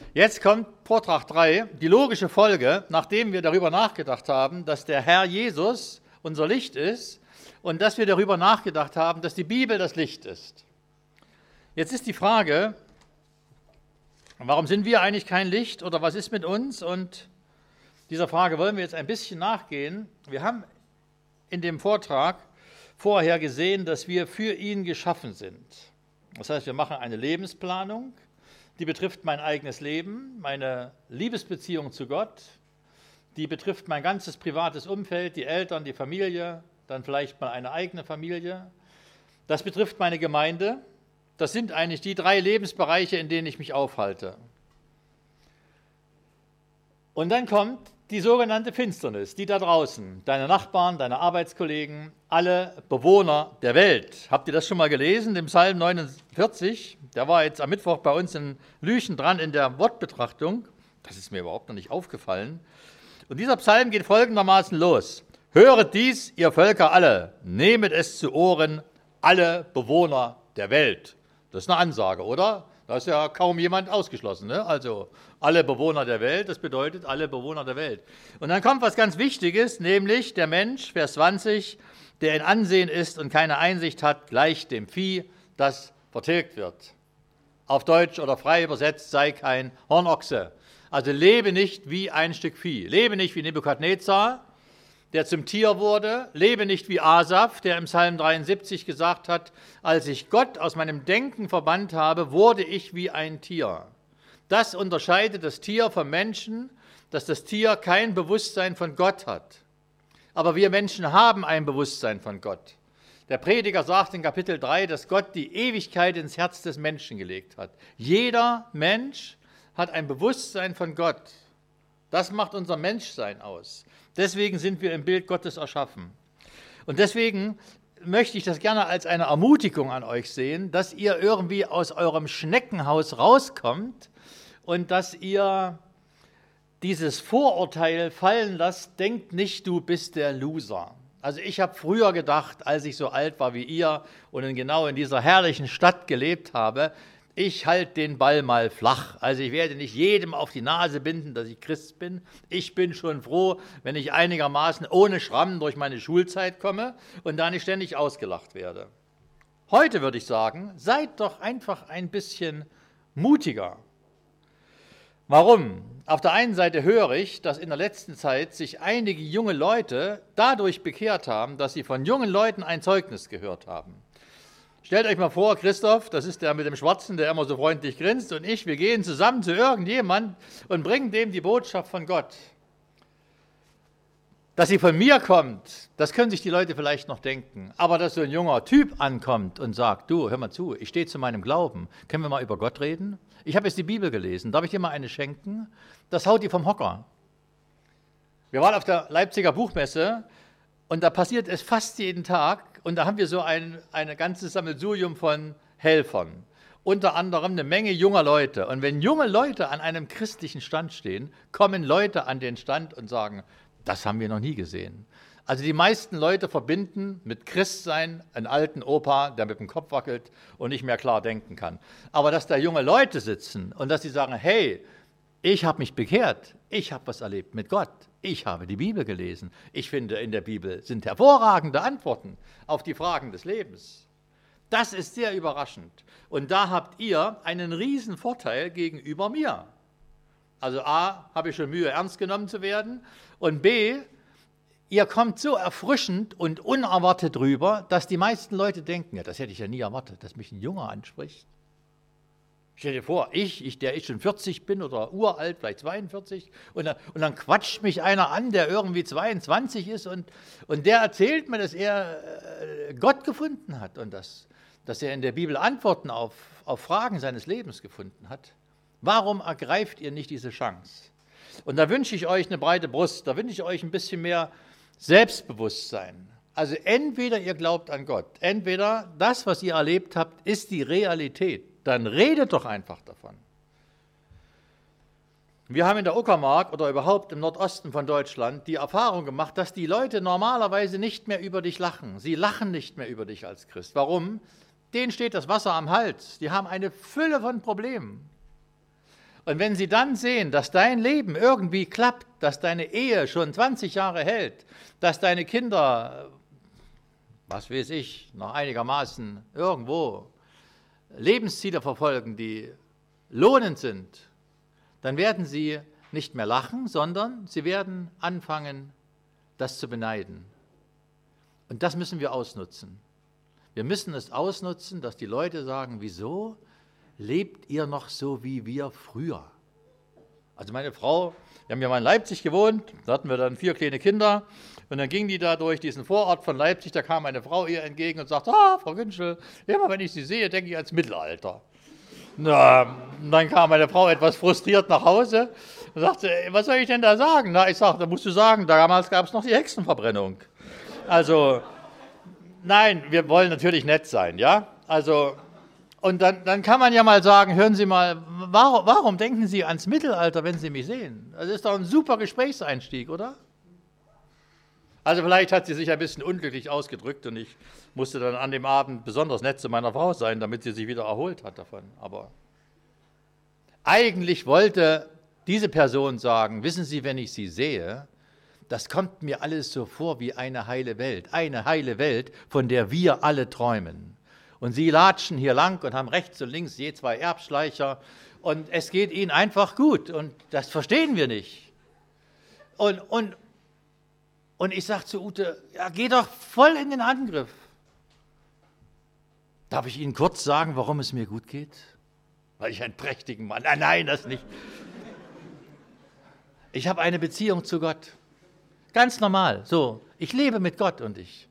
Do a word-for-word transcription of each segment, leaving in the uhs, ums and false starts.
Jetzt kommt Vortrag drei, die logische Folge, nachdem wir darüber nachgedacht haben, dass der Herr Jesus unser Licht ist und dass wir darüber nachgedacht haben, dass die Bibel das Licht ist. Jetzt ist die Frage, warum sind wir eigentlich kein Licht oder was ist mit uns? Und dieser Frage wollen wir jetzt ein bisschen nachgehen. Wir haben in dem Vortrag vorher gesehen, dass wir für ihn geschaffen sind. Das heißt, wir machen eine Lebensplanung, die betrifft mein eigenes Leben, meine Liebesbeziehung zu Gott, die betrifft mein ganzes privates Umfeld, die Eltern, die Familie, dann vielleicht mal eine eigene Familie. Das betrifft meine Gemeinde. Das sind eigentlich die drei Lebensbereiche, in denen ich mich aufhalte. Und dann kommt die sogenannte Finsternis, die da draußen, deine Nachbarn, deine Arbeitskollegen, alle Bewohner der Welt. Habt ihr das schon mal gelesen, im Psalm neunundvierzig? Der war jetzt am Mittwoch bei uns in Lüchen dran in der Wortbetrachtung. Das ist mir überhaupt noch nicht aufgefallen. Und dieser Psalm geht folgendermaßen los. Höret dies, ihr Völker alle, nehmet es zu Ohren, alle Bewohner der Welt. Das ist eine Ansage, oder? Da ist ja kaum jemand ausgeschlossen. Ne? Also alle Bewohner der Welt, das bedeutet alle Bewohner der Welt. Und dann kommt was ganz Wichtiges, nämlich der Mensch, Vers zwanzig, der in Ansehen ist und keine Einsicht hat, gleich dem Vieh, das vertilgt wird. Auf Deutsch oder frei übersetzt, sei kein Hornochse. Also lebe nicht wie ein Stück Vieh. Lebe nicht wie Nebukadnezar, der zum Tier wurde. Lebe nicht wie Asaf, der im Psalm dreiundsiebzig gesagt hat, als ich Gott aus meinem Denken verbannt habe, wurde ich wie ein Tier. Das unterscheidet das Tier vom Menschen, dass das Tier kein Bewusstsein von Gott hat. Aber wir Menschen haben ein Bewusstsein von Gott. Der Prediger sagt in Kapitel drei, dass Gott die Ewigkeit ins Herz des Menschen gelegt hat. Jeder Mensch hat ein Bewusstsein von Gott. Das macht unser Menschsein aus. Deswegen sind wir im Bild Gottes erschaffen. Und deswegen möchte ich das gerne als eine Ermutigung an euch sehen, dass ihr irgendwie aus eurem Schneckenhaus rauskommt und dass ihr dieses Vorurteil fallen lasst, denkt nicht, du bist der Loser. Also ich habe früher gedacht, als ich so alt war wie ihr und in genau in dieser herrlichen Stadt gelebt habe, ich halte den Ball mal flach. Also ich werde nicht jedem auf die Nase binden, dass ich Christ bin. Ich bin schon froh, wenn ich einigermaßen ohne Schrammen durch meine Schulzeit komme und da nicht ständig ausgelacht werde. Heute würde ich sagen, seid doch einfach ein bisschen mutiger. Warum? Auf der einen Seite höre ich, dass in der letzten Zeit sich einige junge Leute dadurch bekehrt haben, dass sie von jungen Leuten ein Zeugnis gehört haben. Stellt euch mal vor, Christoph, das ist der mit dem Schwarzen, der immer so freundlich grinst, und ich, wir gehen zusammen zu irgendjemand und bringen dem die Botschaft von Gott. Dass sie von mir kommt, das können sich die Leute vielleicht noch denken. Aber dass so ein junger Typ ankommt und sagt, du, hör mal zu, ich stehe zu meinem Glauben, können wir mal über Gott reden? Ich habe jetzt die Bibel gelesen, darf ich dir mal eine schenken? Das haut die vom Hocker. Wir waren auf der Leipziger Buchmesse und da passiert es fast jeden Tag. Und da haben wir so ein, ein ganzes Sammelsurium von Helfern, unter anderem eine Menge junger Leute. Und wenn junge Leute an einem christlichen Stand stehen, kommen Leute an den Stand und sagen, das haben wir noch nie gesehen. Also die meisten Leute verbinden mit Christsein einen alten Opa, der mit dem Kopf wackelt und nicht mehr klar denken kann. Aber dass da junge Leute sitzen und dass sie sagen, hey, ich habe mich bekehrt, ich habe was erlebt mit Gott. Ich habe die Bibel gelesen. Ich finde, in der Bibel sind hervorragende Antworten auf die Fragen des Lebens. Das ist sehr überraschend. Und da habt ihr einen riesen Vorteil gegenüber mir. Also A, habe ich schon Mühe, ernst genommen zu werden. Und B, ihr kommt so erfrischend und unerwartet rüber, dass die meisten Leute denken, ja, das hätte ich ja nie erwartet, dass mich ein Junger anspricht. Stell dir vor, ich, ich, der ich schon vierzig bin oder uralt, vielleicht zweiundvierzig, und dann, und dann quatscht mich einer an, der irgendwie zweiundzwanzig ist und, und der erzählt mir, dass er äh, Gott gefunden hat und dass, dass er in der Bibel Antworten auf, auf Fragen seines Lebens gefunden hat. Warum ergreift ihr nicht diese Chance? Und da wünsche ich euch eine breite Brust, da wünsche ich euch ein bisschen mehr Selbstbewusstsein. Also entweder ihr glaubt an Gott, entweder das, was ihr erlebt habt, ist die Realität. Dann redet doch einfach davon. Wir haben in der Uckermark oder überhaupt im Nordosten von Deutschland die Erfahrung gemacht, dass die Leute normalerweise nicht mehr über dich lachen. Sie lachen nicht mehr über dich als Christ. Warum? Denen steht das Wasser am Hals. Die haben eine Fülle von Problemen. Und wenn sie dann sehen, dass dein Leben irgendwie klappt, dass deine Ehe schon zwanzig Jahre hält, dass deine Kinder, was weiß ich, noch einigermaßen irgendwo Lebensziele verfolgen, die lohnend sind, dann werden sie nicht mehr lachen, sondern sie werden anfangen, das zu beneiden. Und das müssen wir ausnutzen. Wir müssen es ausnutzen, dass die Leute sagen, wieso lebt ihr noch so wie wir früher? Also meine Frau, wir haben ja mal in Leipzig gewohnt, da hatten wir dann vier kleine Kinder und dann ging die da durch diesen Vorort von Leipzig, da kam eine Frau ihr entgegen und sagte, ah, Frau Günschel, immer wenn ich Sie sehe, denke ich ans Mittelalter. Na, dann kam meine Frau etwas frustriert nach Hause und sagte, was soll ich denn da sagen? Na, ich sagte, da musst du sagen, damals gab es noch die Hexenverbrennung. Also, nein, wir wollen natürlich nett sein, ja? Also, und dann, dann kann man ja mal sagen, hören Sie mal, warum, warum denken Sie ans Mittelalter, wenn Sie mich sehen? Das ist doch ein super Gesprächseinstieg, oder? Also vielleicht hat sie sich ein bisschen unglücklich ausgedrückt und ich musste dann an dem Abend besonders nett zu meiner Frau sein, damit sie sich wieder erholt hat davon. Aber eigentlich wollte diese Person sagen, wissen Sie, wenn ich Sie sehe, das kommt mir alles so vor wie eine heile Welt, eine heile Welt, von der wir alle träumen. Und Sie latschen hier lang und haben rechts und links je zwei Erbschleicher und es geht Ihnen einfach gut und das verstehen wir nicht. Und, und, und ich sage zu Ute, ja, geh doch voll in den Angriff. Darf ich Ihnen kurz sagen, warum es mir gut geht? Weil ich einen prächtigen Mann, nein, nein, das nicht. Ich habe eine Beziehung zu Gott. Ganz normal, so. Ich lebe mit Gott und ich.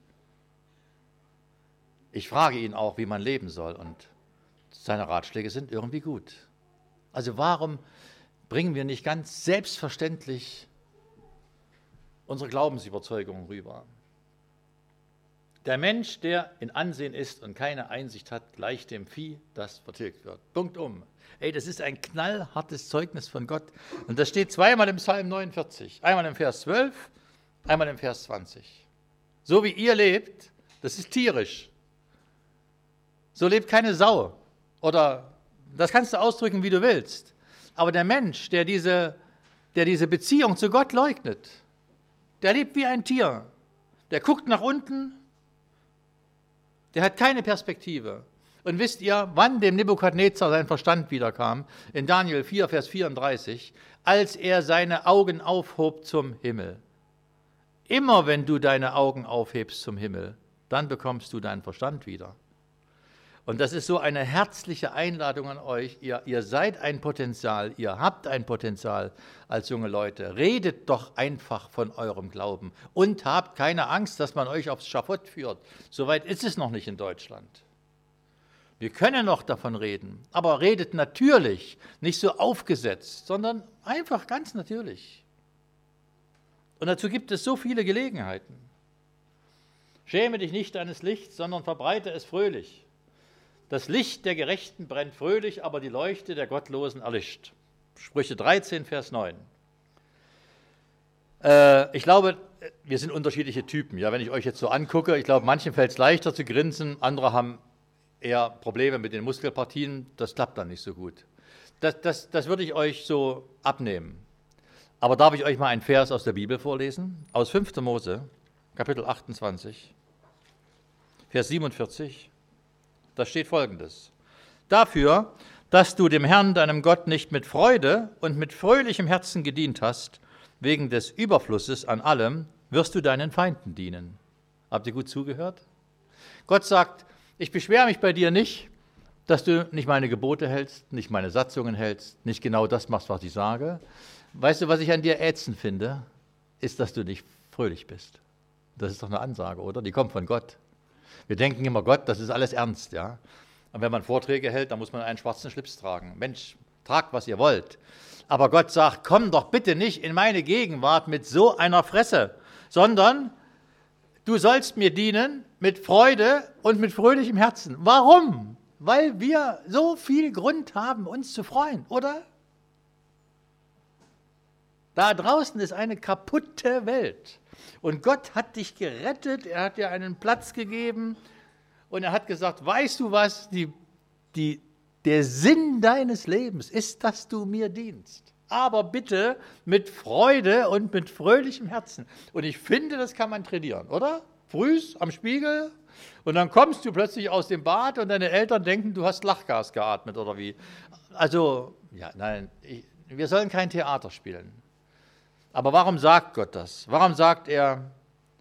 Ich frage ihn auch, wie man leben soll und seine Ratschläge sind irgendwie gut. Also warum bringen wir nicht ganz selbstverständlich unsere Glaubensüberzeugungen rüber? Der Mensch, der in Ansehen ist und keine Einsicht hat, gleicht dem Vieh, das vertilgt wird. Punkt um. Ey, das ist ein knallhartes Zeugnis von Gott. Und das steht zweimal im Psalm neunundvierzig. Einmal im Vers zwölf, einmal im Vers zwanzig. So wie ihr lebt, das ist tierisch. So lebt keine Sau. Oder das kannst du ausdrücken, wie du willst. Aber der Mensch, der diese, der diese Beziehung zu Gott leugnet, der lebt wie ein Tier. Der guckt nach unten, der hat keine Perspektive. Und wisst ihr, wann dem Nebukadnezar sein Verstand wiederkam? In Daniel vier, Vers vierunddreißig, als er seine Augen aufhob zum Himmel. Immer wenn du deine Augen aufhebst zum Himmel, dann bekommst du deinen Verstand wieder. Und das ist so eine herzliche Einladung an euch. Ihr, ihr seid ein Potenzial, ihr habt ein Potenzial als junge Leute. Redet doch einfach von eurem Glauben und habt keine Angst, dass man euch aufs Schafott führt. Soweit ist es noch nicht in Deutschland. Wir können noch davon reden, aber redet natürlich, nicht so aufgesetzt, sondern einfach ganz natürlich. Und dazu gibt es so viele Gelegenheiten. Schäme dich nicht deines Lichts, sondern verbreite es fröhlich. Das Licht der Gerechten brennt fröhlich, aber die Leuchte der Gottlosen erlischt. Sprüche dreizehn, Vers neun. Äh, ich glaube, wir sind unterschiedliche Typen. Ja, wenn ich euch jetzt so angucke, ich glaube, manchen fällt es leichter zu grinsen, andere haben eher Probleme mit den Muskelpartien, das klappt dann nicht so gut. Das, das, das würde ich euch so abnehmen. Aber darf ich euch mal einen Vers aus der Bibel vorlesen? Aus fünfter Mose, Kapitel achtundzwanzig, Vers siebenundvierzig. Da steht Folgendes: Dafür, dass du dem Herrn, deinem Gott, nicht mit Freude und mit fröhlichem Herzen gedient hast, wegen des Überflusses an allem, wirst du deinen Feinden dienen. Habt ihr gut zugehört? Gott sagt, ich beschwere mich bei dir nicht, dass du nicht meine Gebote hältst, nicht meine Satzungen hältst, nicht genau das machst, was ich sage. Weißt du, was ich an dir ätzend finde? Ist, dass du nicht fröhlich bist. Das ist doch eine Ansage, oder? Die kommt von Gott. Wir denken immer, Gott, das ist alles ernst, ja. Und wenn man Vorträge hält, dann muss man einen schwarzen Schlips tragen. Mensch, tragt, was ihr wollt. Aber Gott sagt, komm doch bitte nicht in meine Gegenwart mit so einer Fresse, sondern du sollst mir dienen mit Freude und mit fröhlichem Herzen. Warum? Weil wir so viel Grund haben, uns zu freuen, oder? Da draußen ist eine kaputte Welt. Und Gott hat dich gerettet, er hat dir einen Platz gegeben und er hat gesagt, weißt du was, die, die, der Sinn deines Lebens ist, dass du mir dienst. Aber bitte mit Freude und mit fröhlichem Herzen. Und ich finde, das kann man trainieren, oder? Frühs am Spiegel und dann kommst du plötzlich aus dem Bad und deine Eltern denken, du hast Lachgas geatmet oder wie. Also, ja, nein, ich, wir sollen kein Theater spielen. Aber warum sagt Gott das? Warum sagt er,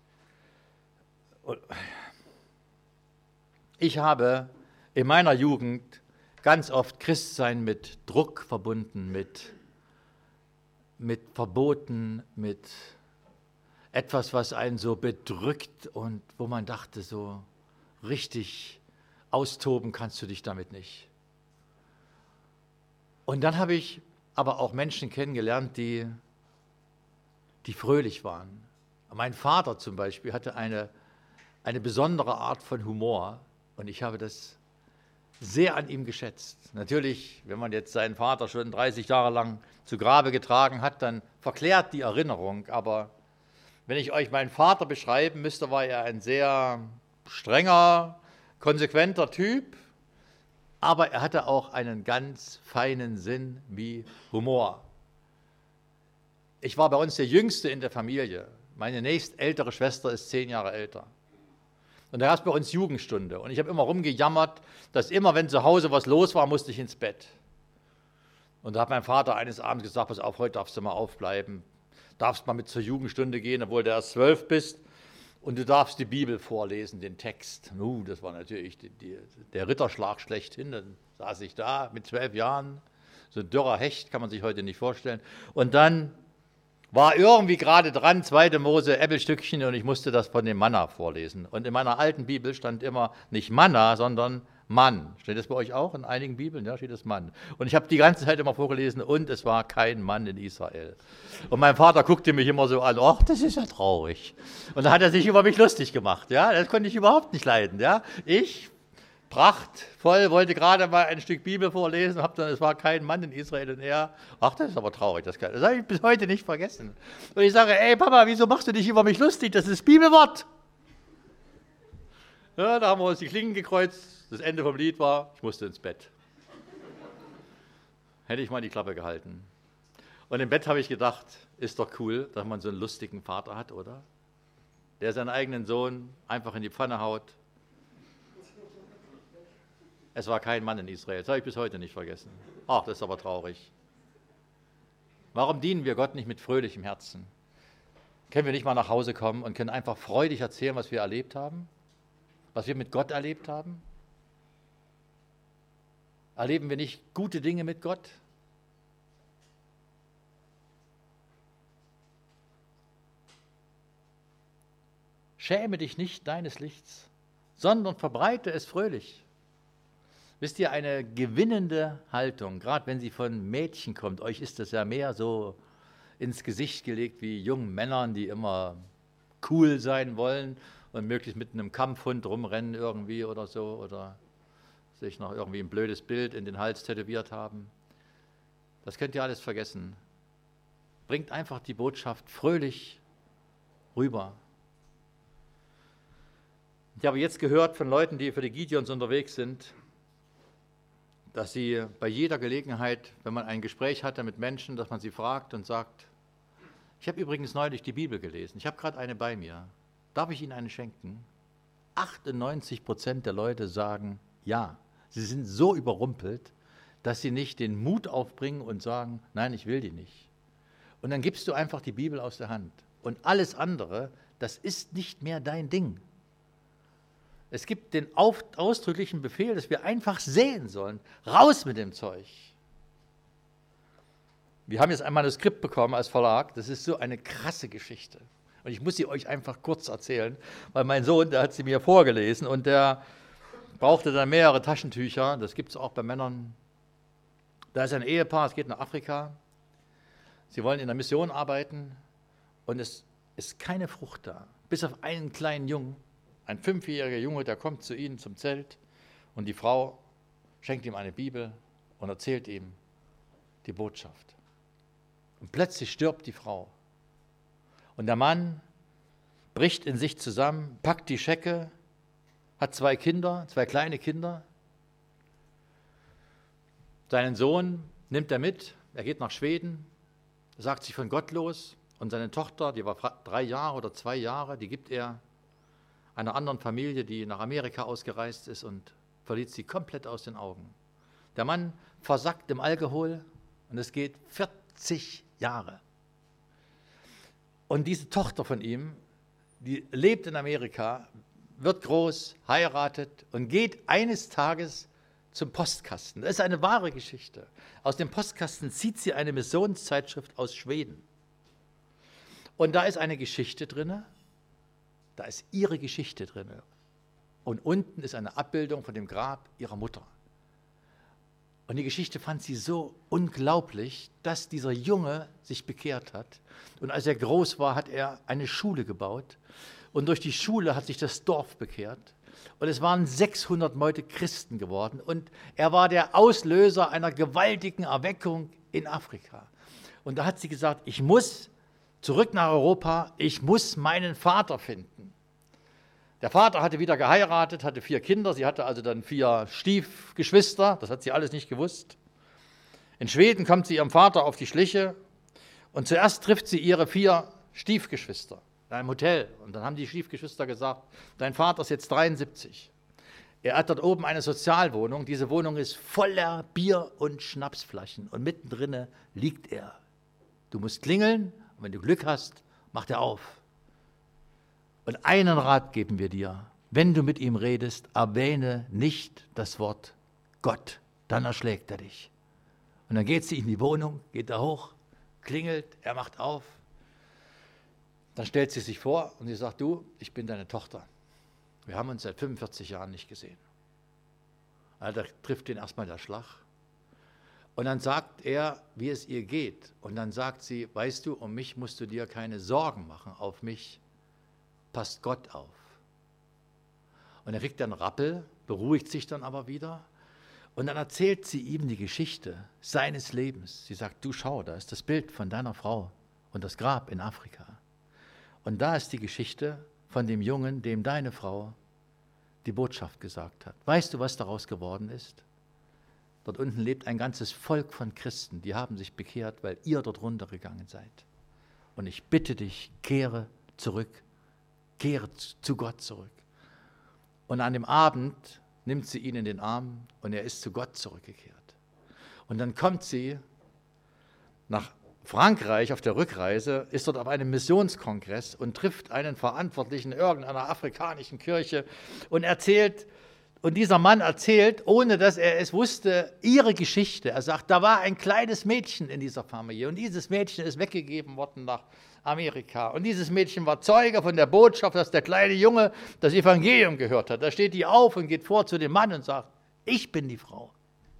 ich habe in meiner Jugend ganz oft Christsein mit Druck verbunden, mit, mit Verboten, mit etwas, was einen so bedrückt und wo man dachte, so richtig austoben kannst du dich damit nicht. Und dann habe ich aber auch Menschen kennengelernt, die, die fröhlich waren. Mein Vater zum Beispiel hatte eine, eine besondere Art von Humor und ich habe das sehr an ihm geschätzt. Natürlich, wenn man jetzt seinen Vater schon dreißig Jahre lang zu Grabe getragen hat, dann verklärt die Erinnerung, aber wenn ich euch meinen Vater beschreiben müsste, war er ein sehr strenger, konsequenter Typ, aber er hatte auch einen ganz feinen Sinn wie Humor. Ich war bei uns der Jüngste in der Familie. Meine nächstältere Schwester ist zehn Jahre älter. Und da gab es bei uns Jugendstunde. Und ich habe immer rumgejammert, dass immer, wenn zu Hause was los war, musste ich ins Bett. Und da hat mein Vater eines Abends gesagt, pass auf, heute darfst du mal aufbleiben. Darfst mal mit zur Jugendstunde gehen, obwohl du erst zwölf bist. Und du darfst die Bibel vorlesen, den Text. Uh, das war natürlich die, die, der Ritterschlag schlechthin. Dann saß ich da mit zwölf Jahren. So ein dürrer Hecht, kann man sich heute nicht vorstellen. Und dann war irgendwie gerade dran, zweite Mose, Äppelstückchen, und ich musste das von dem Manna vorlesen. Und in meiner alten Bibel stand immer nicht Manna, sondern Mann. Steht das bei euch auch in einigen Bibeln? Ja, steht das Mann. Und ich habe die ganze Zeit immer vorgelesen, und es war kein Mann in Israel. Und mein Vater guckte mich immer so an, ach, das ist ja traurig. Und da hat er sich über mich lustig gemacht. Ja, das konnte ich überhaupt nicht leiden. Ja, ich, prachtvoll, wollte gerade mal ein Stück Bibel vorlesen, hab dann, es war kein Mann in Israel, und er, ach, das ist aber traurig, das, kann, das habe ich bis heute nicht vergessen. Und ich sage, ey Papa, wieso machst du dich über mich lustig? Das ist Bibelwort. Ja, da haben wir uns die Klingen gekreuzt. Das Ende vom Lied war, ich musste ins Bett. Hätte ich mal die Klappe gehalten. Und im Bett habe ich gedacht, ist doch cool, dass man so einen lustigen Vater hat, oder? Der seinen eigenen Sohn einfach in die Pfanne haut. Es war kein Mann in Israel, das habe ich bis heute nicht vergessen. Ach, das ist aber traurig. Warum dienen wir Gott nicht mit fröhlichem Herzen? Können wir nicht mal nach Hause kommen und können einfach freudig erzählen, was wir erlebt haben? Was wir mit Gott erlebt haben? Erleben wir nicht gute Dinge mit Gott? Schäme dich nicht deines Lichts, sondern verbreite es fröhlich. Wisst ihr, eine gewinnende Haltung, gerade wenn sie von Mädchen kommt, euch ist das ja mehr so ins Gesicht gelegt wie jungen Männern, die immer cool sein wollen und möglichst mit einem Kampfhund rumrennen irgendwie oder so, oder sich noch irgendwie ein blödes Bild in den Hals tätowiert haben. Das könnt ihr alles vergessen. Bringt einfach die Botschaft fröhlich rüber. Ich habe jetzt gehört von Leuten, die für die Gideons unterwegs sind, dass sie bei jeder Gelegenheit, wenn man ein Gespräch hatte mit Menschen, dass man sie fragt und sagt, ich habe übrigens neulich die Bibel gelesen, ich habe gerade eine bei mir, darf ich Ihnen eine schenken? achtundneunzig Prozent der Leute sagen ja. Sie sind so überrumpelt, dass sie nicht den Mut aufbringen und sagen, nein, ich will die nicht. Und dann gibst du einfach die Bibel aus der Hand. Und alles andere, das ist nicht mehr dein Ding. Es gibt den ausdrücklichen Befehl, dass wir einfach sehen sollen. Raus mit dem Zeug. Wir haben jetzt ein Manuskript bekommen als Verlag. Das ist so eine krasse Geschichte. Und ich muss sie euch einfach kurz erzählen, weil mein Sohn, der hat sie mir vorgelesen und der brauchte dann mehrere Taschentücher. Das gibt es auch bei Männern. Da ist ein Ehepaar, es geht nach Afrika. Sie wollen in der Mission arbeiten und es ist keine Frucht da. Bis auf einen kleinen Jungen, ein fünfjähriger Junge, der kommt zu ihnen zum Zelt und die Frau schenkt ihm eine Bibel und erzählt ihm die Botschaft. Und plötzlich stirbt die Frau. Und der Mann bricht in sich zusammen, packt die Schecke, hat zwei Kinder, zwei kleine Kinder Seinen Sohn nimmt er mit, er geht nach Schweden, sagt sich von Gott los und seine Tochter, die war drei Jahre oder zwei Jahre, die gibt er einer anderen Familie, die nach Amerika ausgereist ist und verliert sie komplett aus den Augen. Der Mann versackt im Alkohol und es geht vierzig Jahre. Und diese Tochter von ihm, die lebt in Amerika, wird groß, heiratet und geht eines Tages zum Postkasten. Das ist eine wahre Geschichte. Aus dem Postkasten zieht sie eine Missionszeitschrift aus Schweden. Und da ist eine Geschichte drin, da ist ihre Geschichte drin. Und unten ist eine Abbildung von dem Grab ihrer Mutter. Und die Geschichte fand sie so unglaublich, dass dieser Junge sich bekehrt hat. Und als er groß war, hat er eine Schule gebaut. Und durch die Schule hat sich das Dorf bekehrt. Und es waren sechshundert Leute Christen geworden. Und er war der Auslöser einer gewaltigen Erweckung in Afrika. Und da hat sie gesagt, ich muss zurück nach Europa, ich muss meinen Vater finden. Der Vater hatte wieder geheiratet, hatte vier Kinder, sie hatte also dann vier Stiefgeschwister, das hat sie alles nicht gewusst. In Schweden kommt sie ihrem Vater auf die Schliche und zuerst trifft sie ihre vier Stiefgeschwister in einem Hotel. Und dann haben die Stiefgeschwister gesagt, dein Vater ist jetzt dreiundsiebzig. Er hat dort oben eine Sozialwohnung, diese Wohnung ist voller Bier- und Schnapsflaschen und mittendrin liegt er. Du musst klingeln und wenn du Glück hast, macht er auf. Und einen Rat geben wir dir, wenn du mit ihm redest, erwähne nicht das Wort Gott, dann erschlägt er dich. Und dann geht sie in die Wohnung, geht da hoch, klingelt, er macht auf. Dann stellt sie sich vor und sie sagt, du, ich bin deine Tochter. Wir haben uns seit fünfundvierzig Jahren nicht gesehen. Also da trifft ihn erstmal der Schlag. Und dann sagt er, wie es ihr geht. Und dann sagt sie, weißt du, um mich musst du dir keine Sorgen machen, auf mich passt Gott auf. Und er kriegt dann Rappel, beruhigt sich dann aber wieder. Und dann erzählt sie ihm die Geschichte seines Lebens. Sie sagt, du schau, da ist das Bild von deiner Frau und das Grab in Afrika. Und da ist die Geschichte von dem Jungen, dem deine Frau die Botschaft gesagt hat. Weißt du, was daraus geworden ist? Dort unten lebt ein ganzes Volk von Christen, die haben sich bekehrt, weil ihr dort runtergegangen seid. Und ich bitte dich, kehre zurück, kehre zu Gott zurück. Und an dem Abend nimmt sie ihn in den Arm und er ist zu Gott zurückgekehrt. Und dann kommt sie nach Frankreich auf der Rückreise, ist dort auf einem Missionskongress und trifft einen Verantwortlichen irgendeiner afrikanischen Kirche und erzählt, und dieser Mann erzählt, ohne dass er es wusste, ihre Geschichte. Er sagt, da war ein kleines Mädchen in dieser Familie und dieses Mädchen ist weggegeben worden nach Amerika. Und dieses Mädchen war Zeuge von der Botschaft, dass der kleine Junge das Evangelium gehört hat. Da steht die auf und geht vor zu dem Mann und sagt, ich bin die Frau.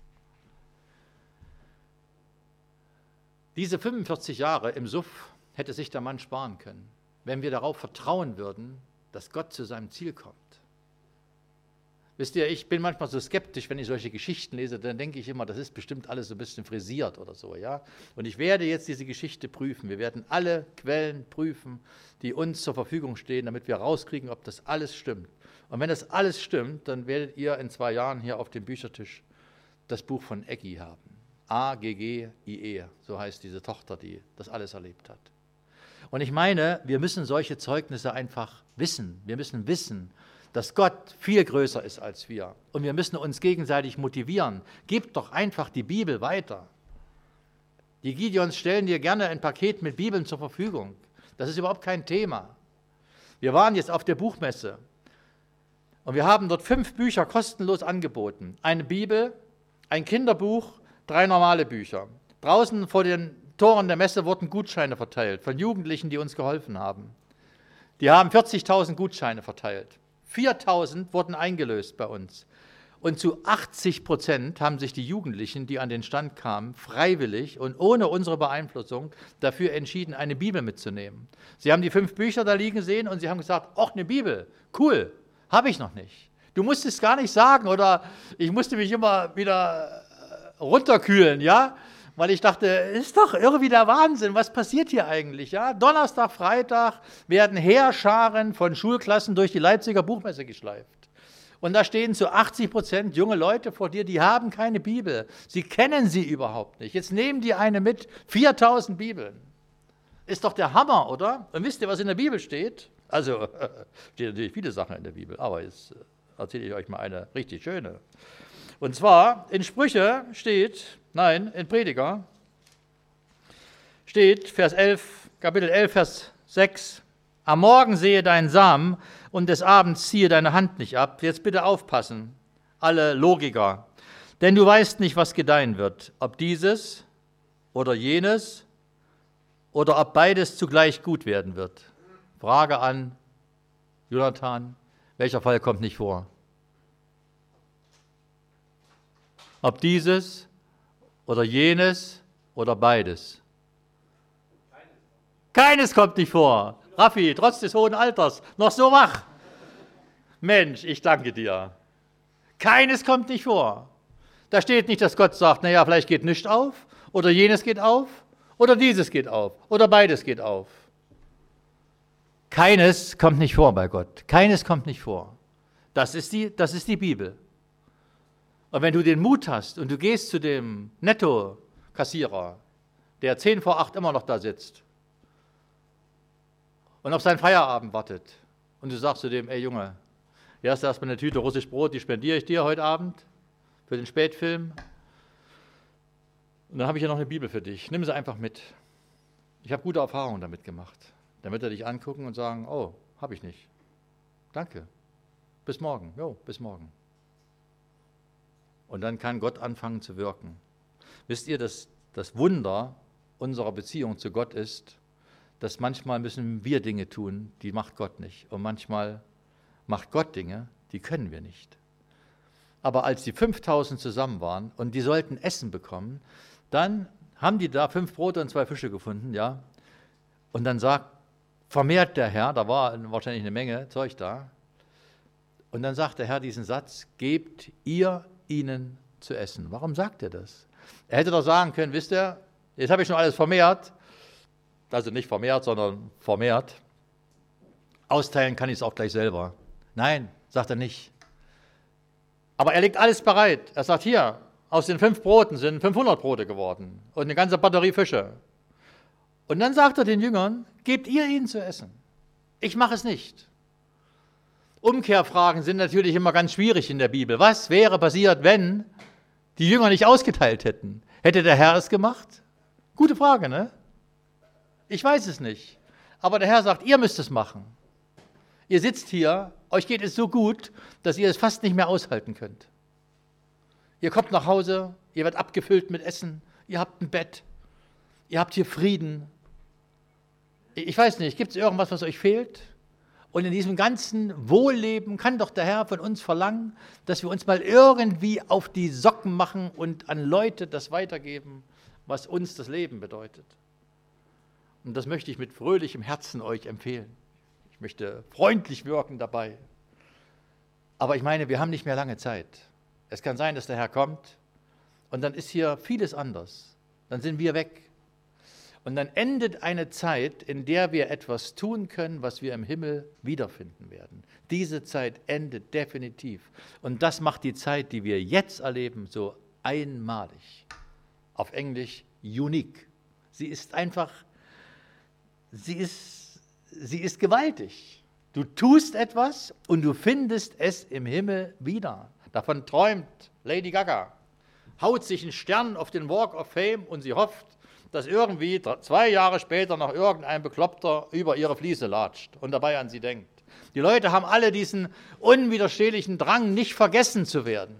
Diese fünfundvierzig Jahre im Suff hätte sich der Mann sparen können, wenn wir darauf vertrauen würden, dass Gott zu seinem Ziel kommt. Wisst ihr, ich bin manchmal so skeptisch, wenn ich solche Geschichten lese, dann denke ich immer, das ist bestimmt alles so ein bisschen frisiert oder so, ja. Und ich werde jetzt diese Geschichte prüfen. Wir werden alle Quellen prüfen, die uns zur Verfügung stehen, damit wir rauskriegen, ob das alles stimmt. Und wenn das alles stimmt, dann werdet ihr in zwei Jahren hier auf dem Büchertisch das Buch von Eggy haben. A G G I E, so heißt diese Tochter, die das alles erlebt hat. Und ich meine, wir müssen solche Zeugnisse einfach wissen. Wir müssen wissen, dass Gott viel größer ist als wir. Und wir müssen uns gegenseitig motivieren. Gebt doch einfach die Bibel weiter. Die Gideons stellen dir gerne ein Paket mit Bibeln zur Verfügung. Das ist überhaupt kein Thema. Wir waren jetzt auf der Buchmesse und wir haben dort fünf Bücher kostenlos angeboten. Eine Bibel, ein Kinderbuch, drei normale Bücher. Draußen vor den Toren der Messe wurden Gutscheine verteilt von Jugendlichen, die uns geholfen haben. Die haben vierzigtausend Gutscheine verteilt. viertausend wurden eingelöst bei uns. Und zu achtzig Prozent haben sich die Jugendlichen, die an den Stand kamen, freiwillig und ohne unsere Beeinflussung dafür entschieden, eine Bibel mitzunehmen. Sie haben die fünf Bücher da liegen sehen und sie haben gesagt, ach, eine Bibel, cool, habe ich noch nicht. Du musst es gar nicht sagen oder ich musste mich immer wieder runterkühlen, ja, weil ich dachte, ist doch irgendwie der Wahnsinn, was passiert hier eigentlich, ja? Donnerstag, Freitag werden Heerscharen von Schulklassen durch die Leipziger Buchmesse geschleift. Und da stehen zu achtzig Prozent junge Leute vor dir, die haben keine Bibel. Sie kennen sie überhaupt nicht. Jetzt nehmen die eine mit, viertausend Bibeln. Ist doch der Hammer, oder? Und wisst ihr, was in der Bibel steht? Also, stehen natürlich viele Sachen in der Bibel, aber jetzt erzähle ich euch mal eine richtig schöne. Und zwar in Sprüche steht, nein, in Prediger steht, Vers elf, Kapitel elf, Vers sechs, am Morgen sehe deinen Samen und des Abends ziehe deine Hand nicht ab. Jetzt bitte aufpassen, alle Logiker, denn du weißt nicht, was gedeihen wird, ob dieses oder jenes oder ob beides zugleich gut werden wird. Frage an Jonathan, welcher Fall kommt nicht vor? Ob dieses oder jenes oder beides? Keines kommt nicht vor. Raffi, trotz des hohen Alters, noch so wach. Mensch, ich danke dir. Keines kommt nicht vor. Da steht nicht, dass Gott sagt, naja, vielleicht geht nichts auf oder jenes geht auf oder dieses geht auf oder beides geht auf. Keines kommt nicht vor bei Gott. Keines kommt nicht vor. Das ist die, das ist die Bibel. Und wenn du den Mut hast und du gehst zu dem Netto-Kassierer, der zehn vor acht immer noch da sitzt und auf seinen Feierabend wartet und du sagst zu dem, ey Junge, hier hast du erstmal eine Tüte russisch Brot, die spendiere ich dir heute Abend für den Spätfilm. Und dann habe ich ja noch eine Bibel für dich. Nimm sie einfach mit. Ich habe gute Erfahrungen damit gemacht. Dann wird er dich angucken und sagen, oh, habe ich nicht. Danke. Bis morgen. Jo, bis morgen. Und dann kann Gott anfangen zu wirken. Wisst ihr, dass das Wunder unserer Beziehung zu Gott ist, dass manchmal müssen wir Dinge tun, die macht Gott nicht. Und manchmal macht Gott Dinge, die können wir nicht. Aber als die fünftausend zusammen waren und die sollten Essen bekommen, dann haben die da fünf Brote und zwei Fische gefunden, ja. Und dann sagt, vermehrt der Herr, da war wahrscheinlich eine Menge Zeug da, und dann sagt der Herr diesen Satz, gebt ihr ihnen zu essen. Warum sagt er das? Er hätte doch sagen können, wisst ihr, jetzt habe ich schon alles vermehrt, also nicht vermehrt, sondern vermehrt. Austeilen kann ich es auch gleich selber. Nein, sagt er nicht. Aber er legt alles bereit. Er sagt, hier, aus den fünf Broten sind fünfhundert Brote geworden und eine ganze Batterie Fische. Und dann sagt er den Jüngern, gebt ihr ihnen zu essen. Ich mache es nicht. Umkehrfragen sind natürlich immer ganz schwierig in der Bibel. Was wäre passiert, wenn die Jünger nicht ausgeteilt hätten? Hätte der Herr es gemacht? Gute Frage, ne? Ich weiß es nicht. Aber der Herr sagt, ihr müsst es machen. Ihr sitzt hier, euch geht es so gut, dass ihr es fast nicht mehr aushalten könnt. Ihr kommt nach Hause, ihr werdet abgefüllt mit Essen, ihr habt ein Bett, ihr habt hier Frieden. Ich weiß nicht, gibt es irgendwas, was euch fehlt? Und in diesem ganzen Wohlleben kann doch der Herr von uns verlangen, dass wir uns mal irgendwie auf die Socken machen und an Leute das weitergeben, was uns das Leben bedeutet. Und das möchte ich mit fröhlichem Herzen euch empfehlen. Ich möchte freundlich wirken dabei. Aber ich meine, wir haben nicht mehr lange Zeit. Es kann sein, dass der Herr kommt und dann ist hier vieles anders. Dann sind wir weg. Und dann endet eine Zeit, in der wir etwas tun können, was wir im Himmel wiederfinden werden. Diese Zeit endet definitiv. Und das macht die Zeit, die wir jetzt erleben, so einmalig. Auf Englisch unique. Sie ist einfach, sie ist, sie ist gewaltig. Du tust etwas und du findest es im Himmel wieder. Davon träumt Lady Gaga. Haut sich einen Stern auf den Walk of Fame und sie hofft, dass irgendwie zwei Jahre später noch irgendein Bekloppter über ihre Fliese latscht und dabei an sie denkt. Die Leute haben alle diesen unwiderstehlichen Drang, nicht vergessen zu werden.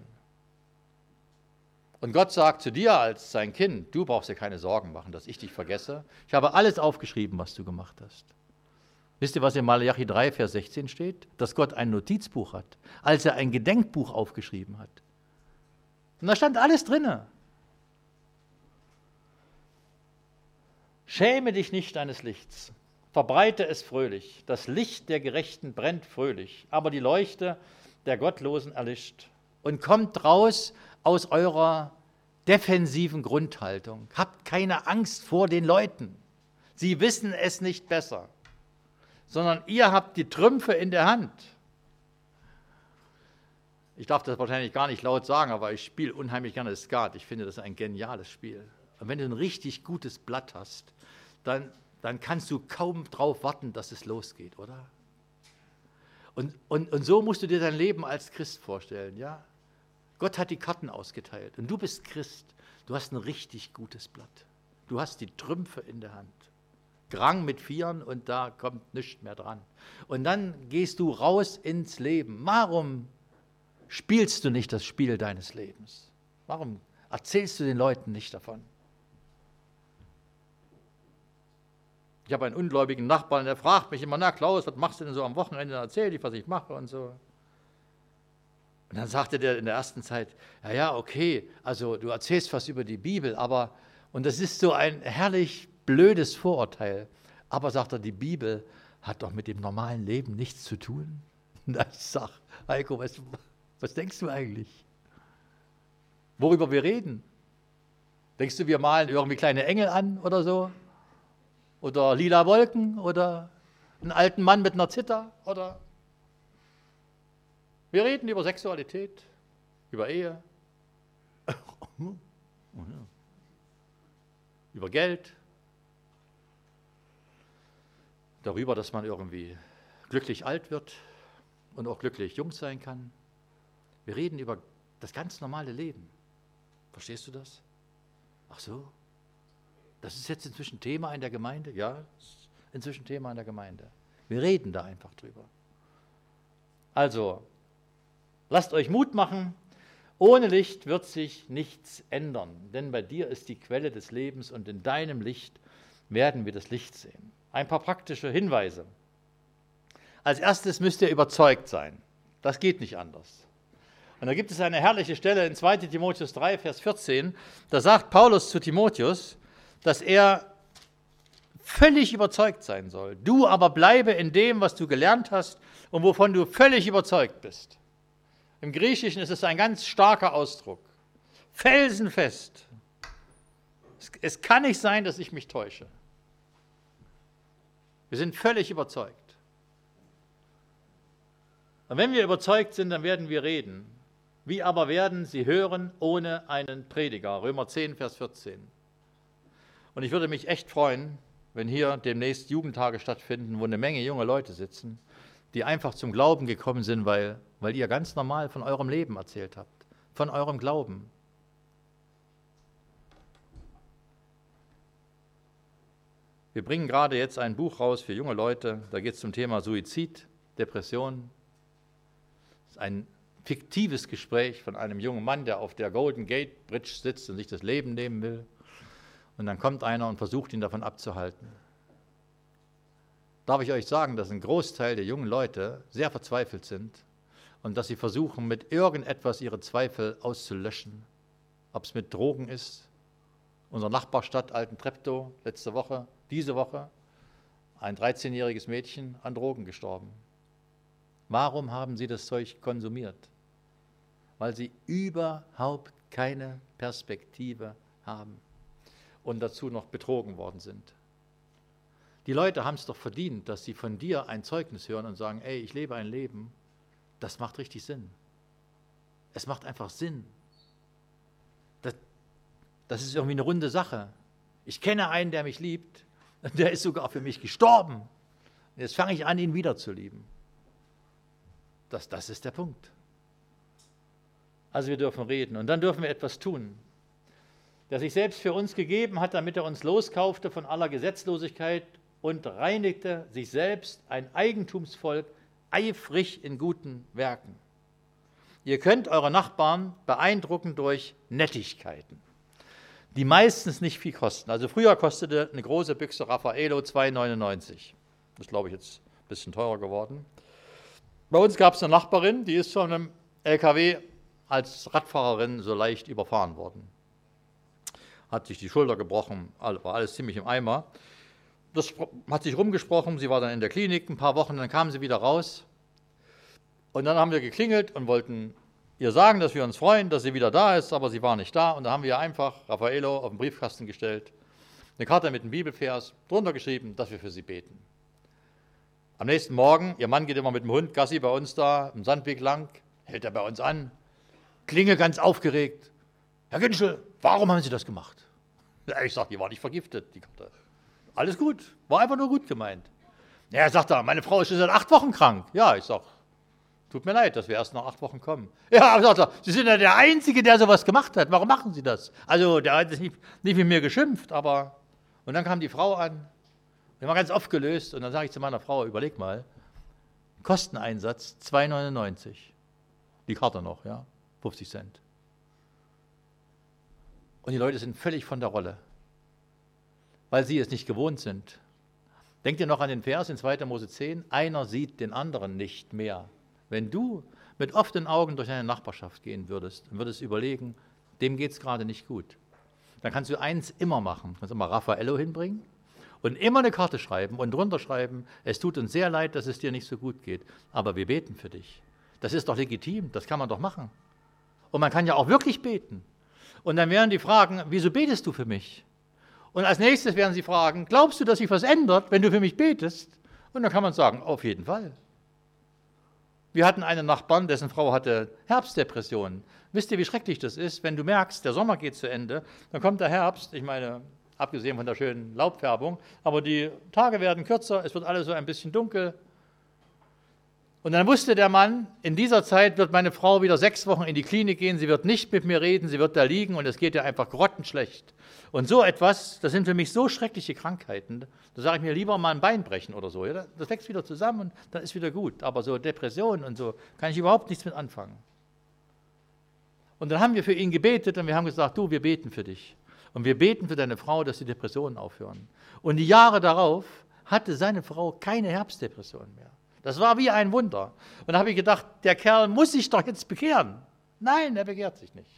Und Gott sagt zu dir als sein Kind, du brauchst dir keine Sorgen machen, dass ich dich vergesse. Ich habe alles aufgeschrieben, was du gemacht hast. Wisst ihr, was in Malachi drei, Vers sechzehn steht? Dass Gott ein Notizbuch hat, als er ein Gedenkbuch aufgeschrieben hat. Und da stand alles drinne. Schäme dich nicht deines Lichts, verbreite es fröhlich. Das Licht der Gerechten brennt fröhlich, aber die Leuchte der Gottlosen erlischt. Und kommt raus aus eurer defensiven Grundhaltung. Habt keine Angst vor den Leuten. Sie wissen es nicht besser, sondern ihr habt die Trümpfe in der Hand. Ich darf das wahrscheinlich gar nicht laut sagen, aber ich spiele unheimlich gerne Skat. Ich finde, das ist ein geniales Spiel. Und wenn du ein richtig gutes Blatt hast, dann, dann kannst du kaum drauf warten, dass es losgeht, oder? Und, und, und so musst du dir dein Leben als Christ vorstellen, ja? Gott hat die Karten ausgeteilt und du bist Christ. Du hast ein richtig gutes Blatt. Du hast die Trümpfe in der Hand. Grang mit Vieren und da kommt nichts mehr dran. Und dann gehst du raus ins Leben. Warum spielst du nicht das Spiel deines Lebens? Warum erzählst du den Leuten nicht davon? Ich habe einen ungläubigen Nachbarn, der fragt mich immer, na Klaus, was machst du denn so am Wochenende? Dann erzähl ich, was ich mache und so. Und dann sagte der in der ersten Zeit, ja, ja, okay, also du erzählst was über die Bibel, aber, und das ist so ein herrlich blödes Vorurteil, aber sagt er, die Bibel hat doch mit dem normalen Leben nichts zu tun. Und ich sage, Heiko, was, was denkst du eigentlich? Worüber wir reden? Denkst du, wir malen irgendwie kleine Engel an oder so? Oder lila Wolken oder einen alten Mann mit einer Zither? Oder wir reden über Sexualität, über Ehe, über Geld, darüber, dass man irgendwie glücklich alt wird und auch glücklich jung sein kann. Wir reden über das ganz normale Leben. Verstehst du das? Ach so? Das ist jetzt inzwischen Thema in der Gemeinde? Ja, ist inzwischen Thema in der Gemeinde. Wir reden da einfach drüber. Also, lasst euch Mut machen. Ohne Licht wird sich nichts ändern, denn bei dir ist die Quelle des Lebens und in deinem Licht werden wir das Licht sehen. Ein paar praktische Hinweise. Als erstes müsst ihr überzeugt sein. Das geht nicht anders. Und da gibt es eine herrliche Stelle in zweiter Timotheus drei, Vers vierzehn. Da sagt Paulus zu Timotheus, dass er völlig überzeugt sein soll. Du aber bleibe in dem, was du gelernt hast und wovon du völlig überzeugt bist. Im Griechischen ist es ein ganz starker Ausdruck. Felsenfest. Es, es kann nicht sein, dass ich mich täusche. Wir sind völlig überzeugt. Und wenn wir überzeugt sind, dann werden wir reden. Wie aber werden sie hören ohne einen Prediger? Römer zehn, Vers vierzehn. Und ich würde mich echt freuen, wenn hier demnächst Jugendtage stattfinden, wo eine Menge junge Leute sitzen, die einfach zum Glauben gekommen sind, weil, weil ihr ganz normal von eurem Leben erzählt habt, von eurem Glauben. Wir bringen gerade jetzt ein Buch raus für junge Leute, da geht es zum Thema Suizid, Depression. Das ist ein fiktives Gespräch von einem jungen Mann, der auf der Golden Gate Bridge sitzt und sich das Leben nehmen will. Und dann kommt einer und versucht, ihn davon abzuhalten. Darf ich euch sagen, dass ein Großteil der jungen Leute sehr verzweifelt sind und dass sie versuchen, mit irgendetwas ihre Zweifel auszulöschen. Ob es mit Drogen ist. Unsere Nachbarstadt Altentreptow, letzte Woche, diese Woche, ein dreizehnjähriges Mädchen an Drogen gestorben. Warum haben sie das Zeug konsumiert? Weil sie überhaupt keine Perspektive haben und dazu noch betrogen worden sind. Die Leute haben es doch verdient, dass sie von dir ein Zeugnis hören und sagen, ey, ich lebe ein Leben, das macht richtig Sinn. Es macht einfach Sinn. Das, das ist irgendwie eine runde Sache. Ich kenne einen, der mich liebt, der ist sogar für mich gestorben. Und jetzt fange ich an, ihn wieder zu lieben. Das, das ist der Punkt. Also wir dürfen reden und dann dürfen wir etwas tun. Der sich selbst für uns gegeben hat, damit er uns loskaufte von aller Gesetzlosigkeit und reinigte sich selbst, ein Eigentumsvolk, eifrig in guten Werken. Ihr könnt eure Nachbarn beeindrucken durch Nettigkeiten, die meistens nicht viel kosten. Also früher kostete eine große Büchse Raffaello zwei neunundneunzig. Das ist, glaube ich, jetzt ein bisschen teurer geworden. Bei uns gab es eine Nachbarin, die ist von einem L K W als Radfahrerin so leicht überfahren worden. Hat sich die Schulter gebrochen, war alles ziemlich im Eimer. Das hat sich rumgesprochen, sie war dann in der Klinik ein paar Wochen, dann kam sie wieder raus. Und dann haben wir geklingelt und wollten ihr sagen, dass wir uns freuen, dass sie wieder da ist, aber sie war nicht da. Und da haben wir einfach Raffaello auf den Briefkasten gestellt, eine Karte mit einem Bibelvers, drunter geschrieben, dass wir für sie beten. Am nächsten Morgen, ihr Mann geht immer mit dem Hund Gassi bei uns da, im Sandweg lang, Hält er bei uns an, Klinge ganz aufgeregt. Herr Günschel, warum haben Sie das gemacht? Ja, ich sage, die war nicht vergiftet, die Karte. Alles gut, war einfach nur gut gemeint. Ja, sagt er, meine Frau ist schon seit acht Wochen krank. Ja, ich sage, tut mir leid, dass wir erst nach acht Wochen kommen. Ja, sagt er, Sie sind ja der Einzige, der sowas gemacht hat. Warum machen Sie das? Also, der hat nicht, nicht mit mir geschimpft, aber... Und dann kam die Frau an, wir waren ganz aufgelöst und dann sage ich zu meiner Frau, überleg mal, Kosteneinsatz zwei neunundneunzig. Die Karte noch, ja, fünfzig Cent. Und die Leute sind völlig von der Rolle, weil sie es nicht gewohnt sind. Denkt ihr noch an den Vers in zweiter Mose zehn? Einer sieht den anderen nicht mehr. Wenn du mit offenen Augen durch deine Nachbarschaft gehen würdest und würdest überlegen, dem geht es gerade nicht gut, dann kannst du eins immer machen. Du kannst immer Raffaello hinbringen und immer eine Karte schreiben und drunter schreiben, es tut uns sehr leid, dass es dir nicht so gut geht, aber wir beten für dich. Das ist doch legitim, das kann man doch machen. Und man kann ja auch wirklich beten. Und dann werden die fragen, wieso betest du für mich? Und als nächstes werden sie fragen, glaubst du, dass sich was ändert, wenn du für mich betest? Und dann kann man sagen, auf jeden Fall. Wir hatten einen Nachbarn, dessen Frau hatte Herbstdepressionen. Wisst ihr, wie schrecklich das ist, wenn du merkst, der Sommer geht zu Ende, dann kommt der Herbst, ich meine, abgesehen von der schönen Laubfärbung, aber die Tage werden kürzer, es wird alles so ein bisschen dunkel. Und dann wusste der Mann, in dieser Zeit wird meine Frau wieder sechs Wochen in die Klinik gehen, sie wird nicht mit mir reden, sie wird da liegen und es geht ihr einfach grottenschlecht. Und so etwas, das sind für mich so schreckliche Krankheiten, da sage ich mir lieber mal ein Bein brechen oder so. Ja? Das wächst wieder zusammen und dann ist wieder gut. Aber so Depressionen und so kann ich überhaupt nichts mit anfangen. Und dann haben wir für ihn gebetet und wir haben gesagt, du, wir beten für dich. Und wir beten für deine Frau, dass die Depressionen aufhören. Und die Jahre darauf hatte seine Frau keine Herbstdepression mehr. Das war wie ein Wunder. Und da habe ich gedacht, der Kerl muss sich doch jetzt bekehren. Nein, er bekehrt sich nicht.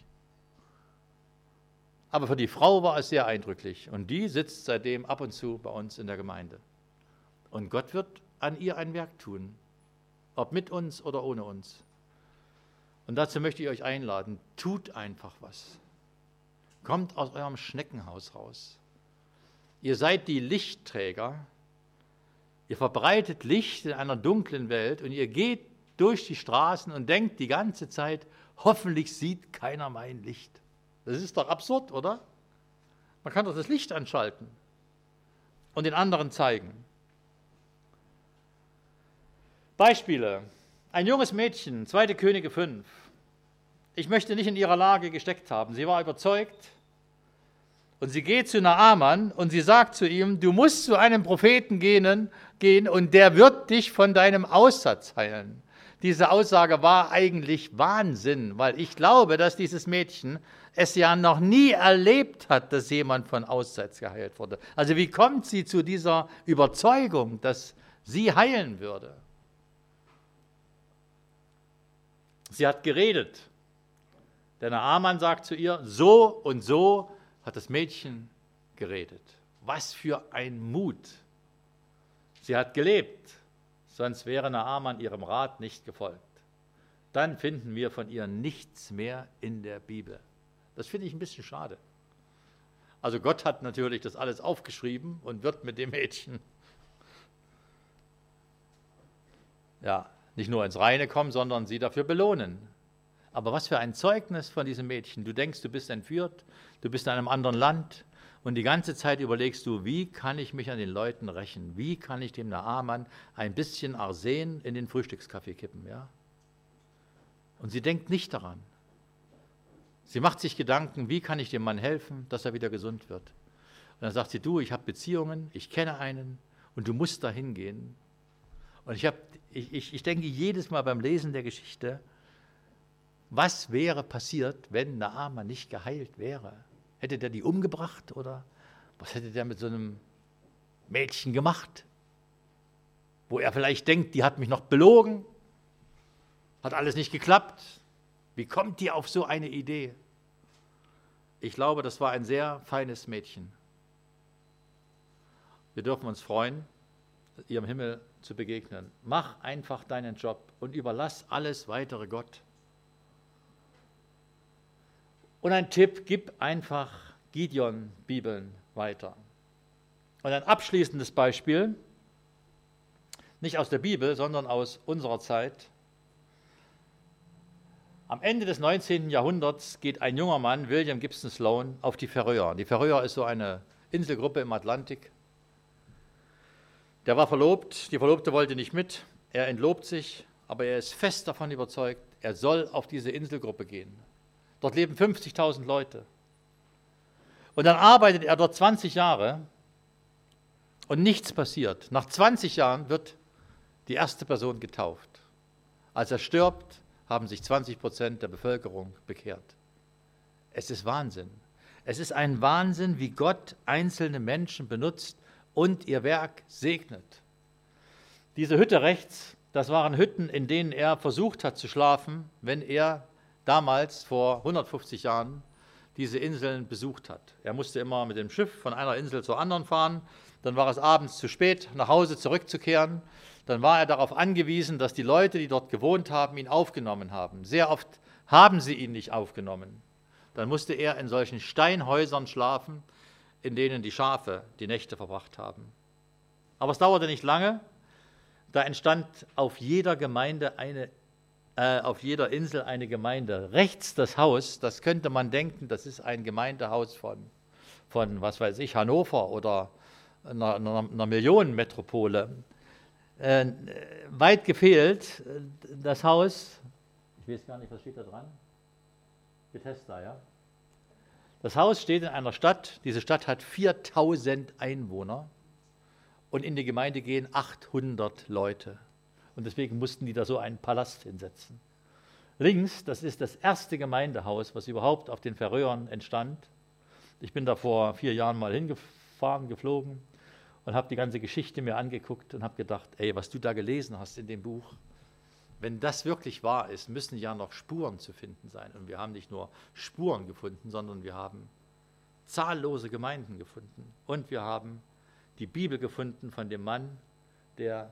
Aber für die Frau war es sehr eindrücklich. Und die sitzt seitdem ab und zu bei uns in der Gemeinde. Und Gott wird an ihr ein Werk tun, ob mit uns oder ohne uns. Und dazu möchte ich euch einladen, tut einfach was. Kommt aus eurem Schneckenhaus raus. Ihr seid die Lichtträger. Ihr verbreitet Licht in einer dunklen Welt und ihr geht durch die Straßen und denkt die ganze Zeit, hoffentlich sieht keiner mein Licht. Das ist doch absurd, oder? Man kann doch das Licht anschalten und den anderen zeigen. Beispiele. Ein junges Mädchen, zweite Könige fünf. Ich möchte nicht in ihrer Lage gesteckt haben. Sie war überzeugt und sie geht zu Naaman und sie sagt zu ihm, du musst zu einem Propheten gehen, gehen und der wird dich von deinem Aussatz heilen. Diese Aussage war eigentlich Wahnsinn, weil ich glaube, dass dieses Mädchen es ja noch nie erlebt hat, dass jemand von Aussatz geheilt wurde. Also wie kommt sie zu dieser Überzeugung, dass sie heilen würde? Sie hat geredet. Der Naaman sagt zu ihr, so und so hat das Mädchen geredet. Was für ein Mut. Sie hat gelebt, sonst wäre Naaman ihrem Rat nicht gefolgt. Dann finden wir von ihr nichts mehr in der Bibel. Das finde ich ein bisschen schade. Also Gott hat natürlich das alles aufgeschrieben und wird mit dem Mädchen ja, nicht nur ins Reine kommen, sondern sie dafür belohnen. Aber was für ein Zeugnis von diesem Mädchen. Du denkst, du bist entführt, du bist in einem anderen Land und die ganze Zeit überlegst du, wie kann ich mich an den Leuten rächen? Wie kann ich dem Naaman ein bisschen Arsen in den Frühstückskaffee kippen? Ja? Und sie denkt nicht daran. Sie macht sich Gedanken, wie kann ich dem Mann helfen, dass er wieder gesund wird? Und dann sagt sie, du, ich habe Beziehungen, ich kenne einen und du musst da hingehen. Und ich, hab, ich, ich, ich denke jedes Mal beim Lesen der Geschichte, was wäre passiert, wenn Naaman nicht geheilt wäre? Hätte der die umgebracht oder was hätte der mit so einem Mädchen gemacht? Wo er vielleicht denkt, die hat mich noch belogen, hat alles nicht geklappt. Wie kommt die auf so eine Idee? Ich glaube, das war ein sehr feines Mädchen. Wir dürfen uns freuen, ihr im Himmel zu begegnen. Mach einfach deinen Job und überlass alles weitere Gott. Und ein Tipp, gib einfach Gideon-Bibeln weiter. Und ein abschließendes Beispiel, nicht aus der Bibel, sondern aus unserer Zeit. Am Ende des neunzehnten Jahrhunderts geht ein junger Mann, William Gibson Sloane, auf die Färöer. Die Färöer ist so eine Inselgruppe im Atlantik. Der war verlobt, die Verlobte wollte nicht mit, er entlobt sich, aber er ist fest davon überzeugt, er soll auf diese Inselgruppe gehen. Dort leben fünfzigtausend Leute. Und dann arbeitet er dort zwanzig Jahre und nichts passiert. Nach zwanzig Jahren wird die erste Person getauft. Als er stirbt, haben sich zwanzig Prozent der Bevölkerung bekehrt. Es ist Wahnsinn. Es ist ein Wahnsinn, wie Gott einzelne Menschen benutzt und ihr Werk segnet. Diese Hütte rechts, das waren Hütten, in denen er versucht hat zu schlafen, wenn er damals vor hundertfünfzig Jahren diese Inseln besucht hat. Er musste immer mit dem Schiff von einer Insel zur anderen fahren, dann war es abends zu spät, nach Hause zurückzukehren. Dann war er darauf angewiesen, dass die Leute, die dort gewohnt haben, ihn aufgenommen haben. Sehr oft haben sie ihn nicht aufgenommen. Dann musste er in solchen Steinhäusern schlafen, in denen die Schafe die Nächte verbracht haben. Aber es dauerte nicht lange, da entstand auf jeder Gemeinde eine, äh, auf jeder Insel eine Gemeinde. Rechts das Haus, das könnte man denken, das ist ein Gemeindehaus von, von was weiß ich, Hannover oder einer, einer, einer Millionenmetropole. Äh, weit gefehlt, das Haus, ich weiß gar nicht, was steht da dran? Bethesda, ja? Das Haus steht in einer Stadt, diese Stadt hat viertausend Einwohner und in die Gemeinde gehen achthundert Leute. Und deswegen mussten die da so einen Palast hinsetzen. Links, das ist das erste Gemeindehaus, was überhaupt auf den Färöern entstand. Ich bin da vor vier Jahren mal hingefahren, geflogen und habe die ganze Geschichte mir angeguckt und habe gedacht, ey, was du da gelesen hast in dem Buch, wenn das wirklich wahr ist, müssen ja noch Spuren zu finden sein. Und wir haben nicht nur Spuren gefunden, sondern wir haben zahllose Gemeinden gefunden. Und wir haben die Bibel gefunden von dem Mann, der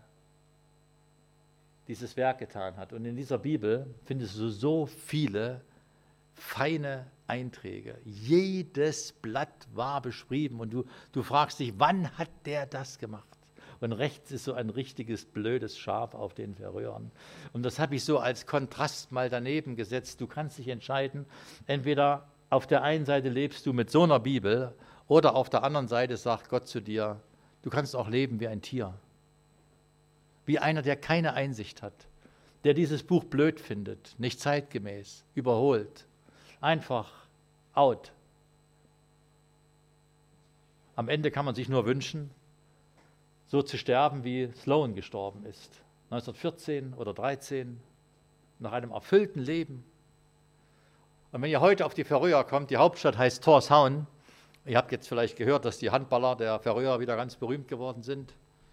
dieses Werk getan hat. Und in dieser Bibel findest du so viele feine Einträge. Jedes Blatt war beschrieben und du, du fragst dich, wann hat der das gemacht? Und rechts ist so ein richtiges blödes Schaf auf den Färöern. Und das habe ich so als Kontrast mal daneben gesetzt. Du kannst dich entscheiden, entweder auf der einen Seite lebst du mit so einer Bibel oder auf der anderen Seite sagt Gott zu dir, du kannst auch leben wie ein Tier. Wie einer, der keine Einsicht hat, der dieses Buch blöd findet, nicht zeitgemäß, überholt. Einfach out. Am Ende kann man sich nur wünschen, so zu sterben, wie Sloane gestorben ist. neunzehnhundertvierzehn oder dreizehn, nach einem erfüllten Leben. Und wenn ihr heute auf die Färöer kommt, die Hauptstadt heißt Tórshavn. Ihr habt jetzt vielleicht gehört, dass die Handballer der Färöer wieder ganz berühmt geworden sind.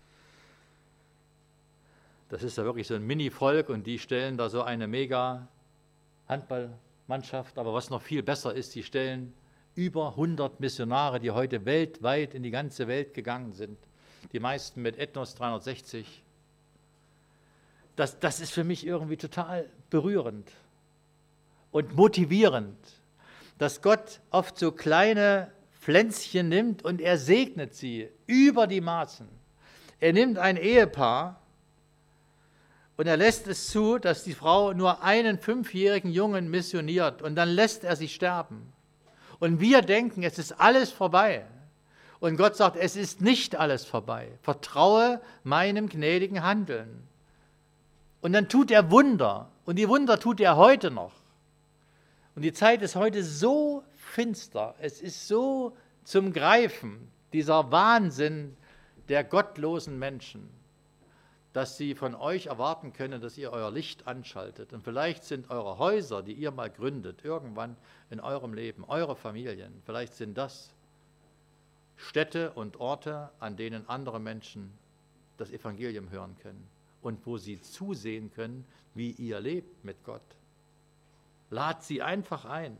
Das ist ja wirklich so ein Mini-Volk und die stellen da so eine mega Handballmannschaft. Aber was noch viel besser ist, die stellen über hundert Missionare, die heute weltweit in die ganze Welt gegangen sind. Die meisten mit Ethnos dreihundertsechzig. Das, das ist für mich irgendwie total berührend und motivierend, dass Gott oft so kleine Pflänzchen nimmt und er segnet sie über die Maßen. Er nimmt ein Ehepaar und er lässt es zu, dass die Frau nur einen fünfjährigen Jungen missioniert und dann lässt er sie sterben. Und wir denken, es ist alles vorbei. Und Gott sagt, es ist nicht alles vorbei. Vertraue meinem gnädigen Handeln. Und dann tut er Wunder. Und die Wunder tut er heute noch. Und die Zeit ist heute so finster. Es ist so zum Greifen, dieser Wahnsinn der gottlosen Menschen, dass sie von euch erwarten können, dass ihr euer Licht anschaltet. Und vielleicht sind eure Häuser, die ihr mal gründet, irgendwann in eurem Leben, eure Familien, vielleicht sind das Städte und Orte, an denen andere Menschen das Evangelium hören können und wo sie zusehen können, wie ihr lebt mit Gott. Lad sie einfach ein.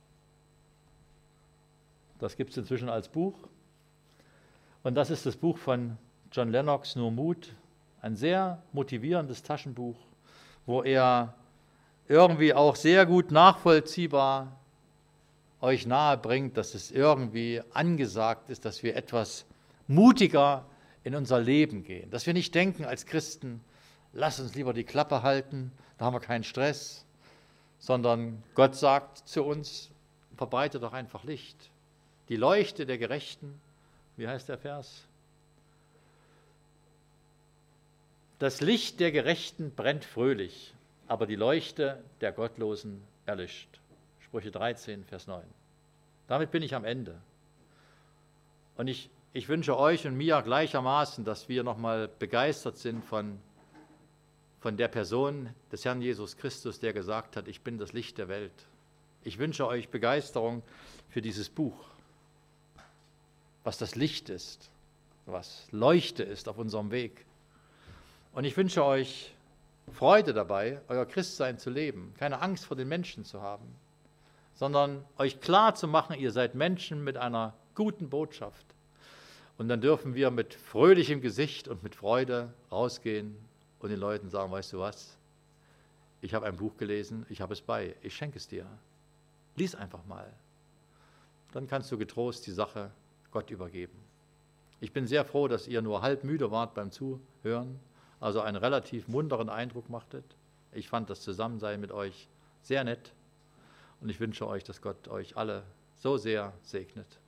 Das gibt es inzwischen als Buch. Und das ist das Buch von John Lennox, Nur Mut. Ein sehr motivierendes Taschenbuch, wo er irgendwie auch sehr gut nachvollziehbar euch nahe bringt, dass es irgendwie angesagt ist, dass wir etwas mutiger in unser Leben gehen. Dass wir nicht denken als Christen, lass uns lieber die Klappe halten, da haben wir keinen Stress. sondern Gott sagt zu uns, verbreite doch einfach Licht. Die Leuchte der Gerechten, wie heißt der Vers? Das Licht der Gerechten brennt fröhlich, aber die Leuchte der Gottlosen erlischt. Sprüche dreizehn, Vers neun. Damit bin ich am Ende. Und ich, ich wünsche euch und mir gleichermaßen, dass wir nochmal begeistert sind von, von der Person des Herrn Jesus Christus, der gesagt hat, ich bin das Licht der Welt. Ich wünsche euch Begeisterung für dieses Buch, was das Licht ist, was Leuchte ist auf unserem Weg. Und ich wünsche euch Freude dabei, euer Christsein zu leben, keine Angst vor den Menschen zu haben, sondern euch klar zu machen, ihr seid Menschen mit einer guten Botschaft. Und dann dürfen wir mit fröhlichem Gesicht und mit Freude rausgehen und den Leuten sagen, weißt du was, ich habe ein Buch gelesen, ich habe es bei, ich schenke es dir. Lies einfach mal. Dann kannst du getrost die Sache Gott übergeben. Ich bin sehr froh, dass ihr nur halb müde wart beim Zuhören, also einen relativ munteren Eindruck machtet. Ich fand das Zusammensein mit euch sehr nett und ich wünsche euch, dass Gott euch alle so sehr segnet.